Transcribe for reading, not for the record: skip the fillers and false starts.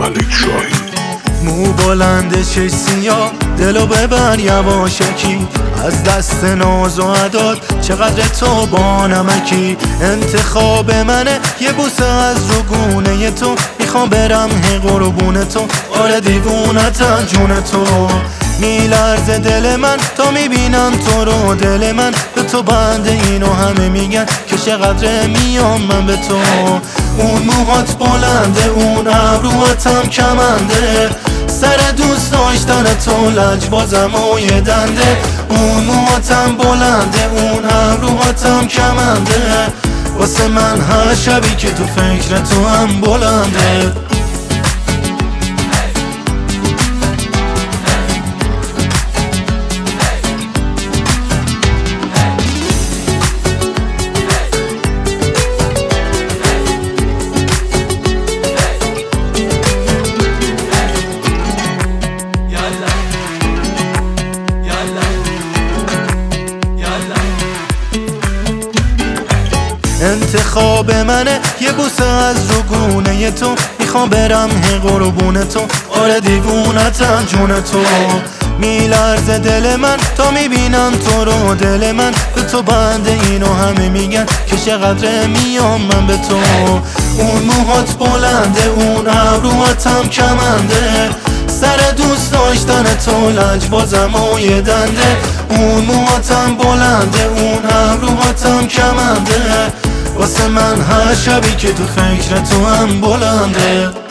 ملک شاهی. مو بلند چش سیاه دلو ببر یواشکی، از دست ناز و عداد چقدر تو با نمکی. انتخاب منه یه بوسه از رو گونه تو، میخوام برم قربون تو، آره دیوونتم جون تو. میلرزه دل من تا میبینم تو رو، دل من به تو بنده، اینو همه میگن که چقدر میام من به تو. اون موهات بلنده، اون ابروهاتم کمنده، سر دوست داشتن تو لجبازم و یه دنده. اون موهاتم بلنده، اون ابروهاتم کمنده، واسه من هر شبی که تو فکر تو هم بلنده. انتخاب منه یه بوسه از رو گونه تو، میخوام برم قربون تو، آره دیوونتم جون تو. میلرزه دل من تا میبینم تو رو، دل من به تو بنده، اینو همه میگن که چقدر میام من به تو. اون موهات بلنده، اون ابروهاتم کمنده، سر دوست داشتن تو لجبازم و یه دنده. اون موهاتم بلنده، اون ابروهاتم کمنده، واسه من هر شبی که تو فکر تو هم بلنده.